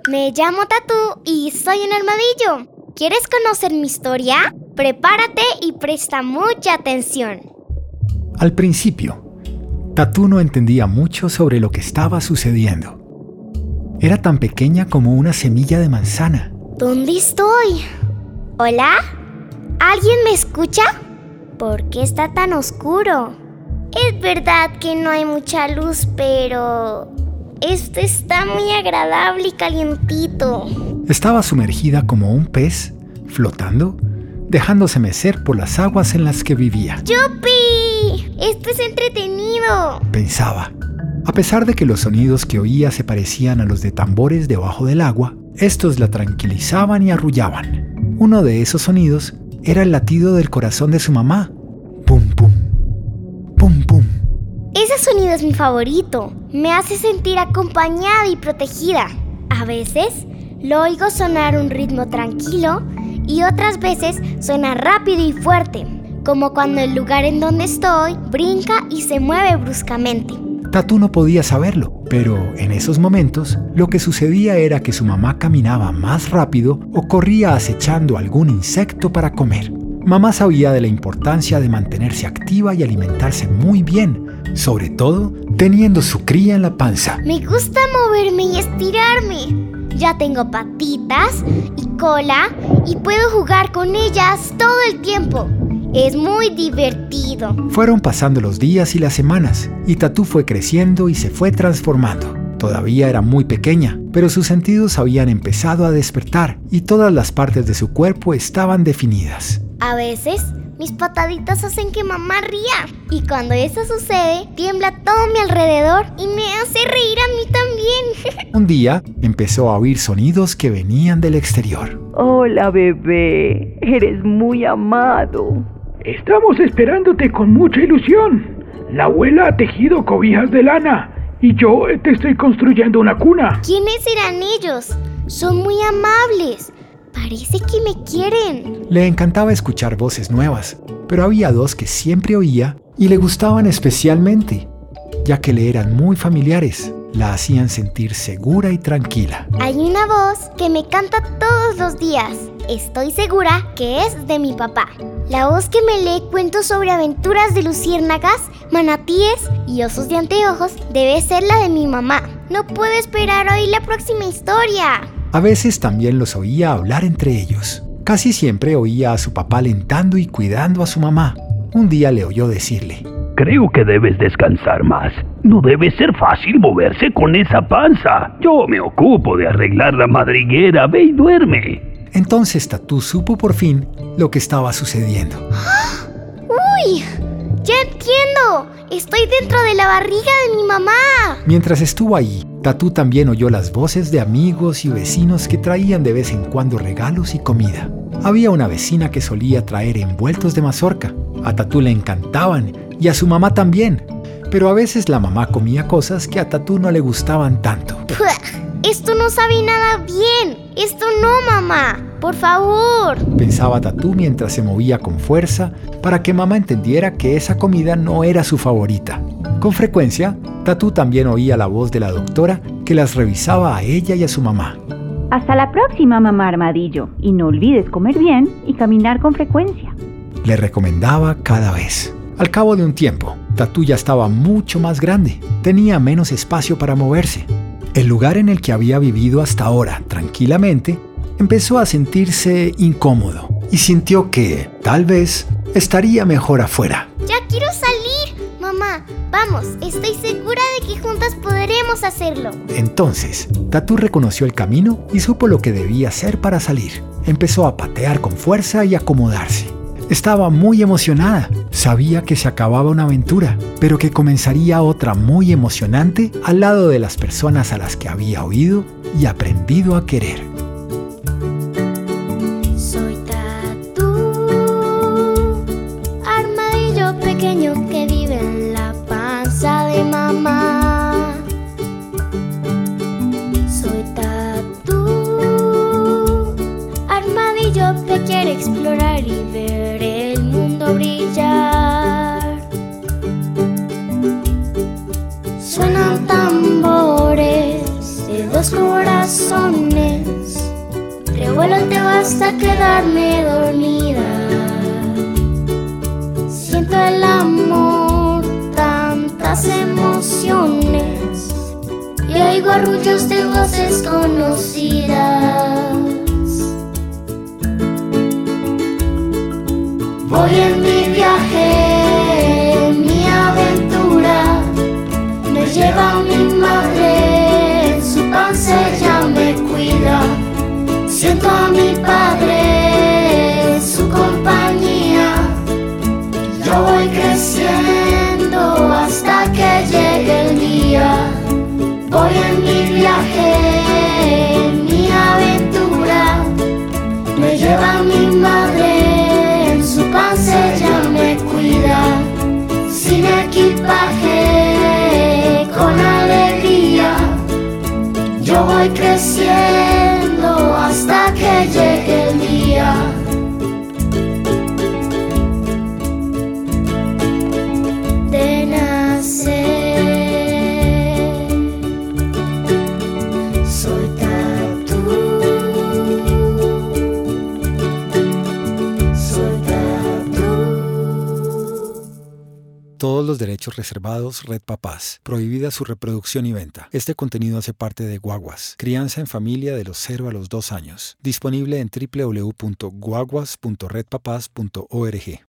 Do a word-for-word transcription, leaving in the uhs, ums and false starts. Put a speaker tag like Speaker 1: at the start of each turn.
Speaker 1: Me llamo Tatú y soy un armadillo. ¿Quieres conocer mi historia? Prepárate y presta mucha atención.
Speaker 2: Al principio, Tatú no entendía mucho sobre lo que estaba sucediendo. Era tan pequeña como una semilla de manzana.
Speaker 1: ¿Dónde estoy? ¿Hola? ¿Alguien me escucha? ¿Por qué está tan oscuro? Es verdad que no hay mucha luz, pero esto está muy agradable y calientito.
Speaker 2: Estaba sumergida como un pez, flotando, dejándose mecer por las aguas en las que vivía.
Speaker 1: ¡Yupi! ¡Esto es entretenido!,
Speaker 2: pensaba. A pesar de que los sonidos que oía se parecían a los de tambores debajo del agua, estos la tranquilizaban y arrullaban. Uno de esos sonidos era el latido del corazón de su mamá. Pum, pum, pum, pum.
Speaker 1: Ese sonido es mi favorito. Me hace sentir acompañada y protegida. A veces lo oigo sonar un ritmo tranquilo y otras veces suena rápido y fuerte, como cuando el lugar en donde estoy brinca y se mueve bruscamente.
Speaker 2: Tatú no podía saberlo, pero en esos momentos lo que sucedía era que su mamá caminaba más rápido o corría acechando algún insecto para comer. Mamá sabía de la importancia de mantenerse activa y alimentarse muy bien, sobre todo teniendo su cría en la panza.
Speaker 1: Me gusta moverme y estirarme. Ya tengo patitas y cola y puedo jugar con ellas todo el tiempo. Es muy divertido.
Speaker 2: Fueron pasando los días y las semanas, y Tatú fue creciendo y se fue transformando. Todavía era muy pequeña, pero sus sentidos habían empezado a despertar y todas las partes de su cuerpo estaban definidas.
Speaker 1: A veces, mis pataditas hacen que mamá ría, y cuando eso sucede, tiembla todo a mi alrededor y me hace reír a mí también.
Speaker 2: Un día, empezó a oír sonidos que venían del exterior.
Speaker 3: Hola, bebé. Eres muy amado.
Speaker 4: Estamos esperándote con mucha ilusión. La abuela ha tejido cobijas de lana y yo te estoy construyendo una cuna.
Speaker 1: ¿Quiénes serán ellos? Son muy amables. Parece que me quieren.
Speaker 2: Le encantaba escuchar voces nuevas, pero había dos que siempre oía y le gustaban especialmente, ya que le eran muy familiares. La hacían sentir segura y tranquila.
Speaker 1: Hay una voz que me canta todos los días. Estoy segura que es de mi papá. La voz que me lee cuentos sobre aventuras de luciérnagas, manatíes y osos de anteojos debe ser la de mi mamá. No puedo esperar a oír la próxima historia.
Speaker 2: A veces también los oía hablar entre ellos. Casi siempre oía a su papá alentando y cuidando a su mamá. Un día le oyó decirle:
Speaker 5: creo que debes descansar más. No debe ser fácil moverse con esa panza. Yo me ocupo de arreglar la madriguera. Ve y duerme.
Speaker 2: Entonces Tatú supo por fin lo que estaba sucediendo.
Speaker 1: ¡Uy! ¡Ya entiendo! ¡Estoy dentro de la barriga de mi mamá!
Speaker 2: Mientras estuvo allí, Tatú también oyó las voces de amigos y vecinos que traían de vez en cuando regalos y comida. Había una vecina que solía traer envueltos de mazorca. A Tatú le encantaban y a su mamá también. Pero a veces la mamá comía cosas que a Tatú no le gustaban tanto.
Speaker 1: ¡Puah! Esto no sabe nada bien. Esto no, mamá. Por favor.
Speaker 2: Pensaba Tatú mientras se movía con fuerza para que mamá entendiera que esa comida no era su favorita. Con frecuencia, Tatú también oía la voz de la doctora que las revisaba a ella y a su mamá.
Speaker 3: Hasta la próxima, mamá armadillo. Y no olvides comer bien y caminar con frecuencia.
Speaker 2: Le recomendaba cada vez. Al cabo de un tiempo, Tatú ya estaba mucho más grande. Tenía menos espacio para moverse. El lugar en el que había vivido hasta ahora, tranquilamente, empezó a sentirse incómodo y sintió que, tal vez, estaría mejor afuera.
Speaker 1: ¡Ya quiero salir! Mamá, vamos, estoy segura de que juntas podremos hacerlo.
Speaker 2: Entonces, Tatú reconoció el camino y supo lo que debía hacer para salir. Empezó a patear con fuerza y acomodarse. Estaba muy emocionada. Sabía que se acababa una aventura, pero que comenzaría otra muy emocionante al lado de las personas a las que había oído y aprendido a querer.
Speaker 1: Soy Tatú, armadillo pequeño que vive en la panza de mamá. Soy Tatú, armadillo que quiere explorar y ver el mundo brillar. Suenan tambores de dos los corazones. Revuélvete hasta quedarme dormida. Siento el amor, tantas emociones, y oigo arrullos de voces conocidas. Voy en mi viaje, en mi aventura, me lleva mi madre, en su panza ella me cuida. Siento a mi padre, su compañía, yo voy creciendo hasta que llegue el día. Voy en mi viaje, en mi aventura, me lleva mi madre, en su panza ella me cuida. Sin equipaje, con alegría, yo voy creciendo hasta que llegue el día. De nacer, soy Tatu, soy Tatu.
Speaker 2: Todos los derechos reservados Red Papás. Prohibida su reproducción y venta. Este contenido hace parte de Guaguas, crianza en familia de los cero a los dos años. Disponible en doble u doble u doble u punto guaguas punto red papás punto org.